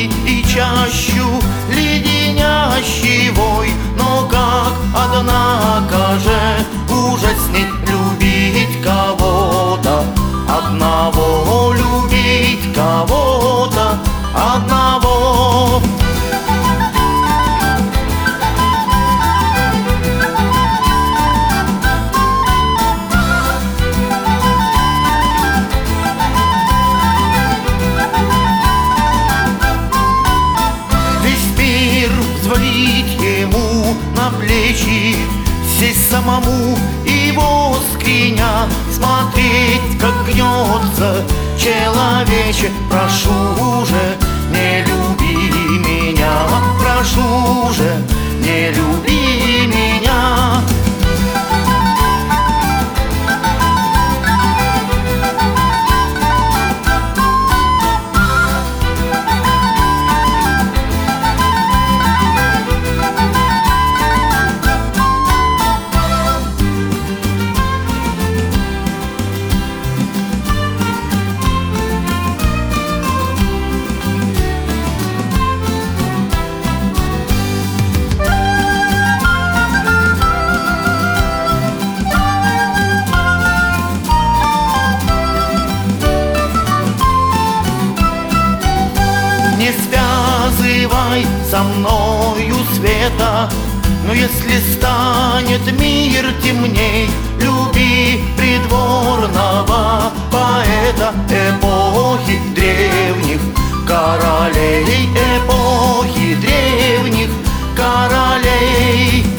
и чащу леденящий вой. Но как, однако же, ужаснет любить кого-то одного, любить кого-то одного. Взвалить ему на плечи, сесть самому и воскреня, смотреть, как гнется человече. Прошу же, не люби меня, прошу же, не люби меня. Не связывай со мною света, но если станет мир темней, люби придворного поэта эпохи древних королей, эпохи древних королей.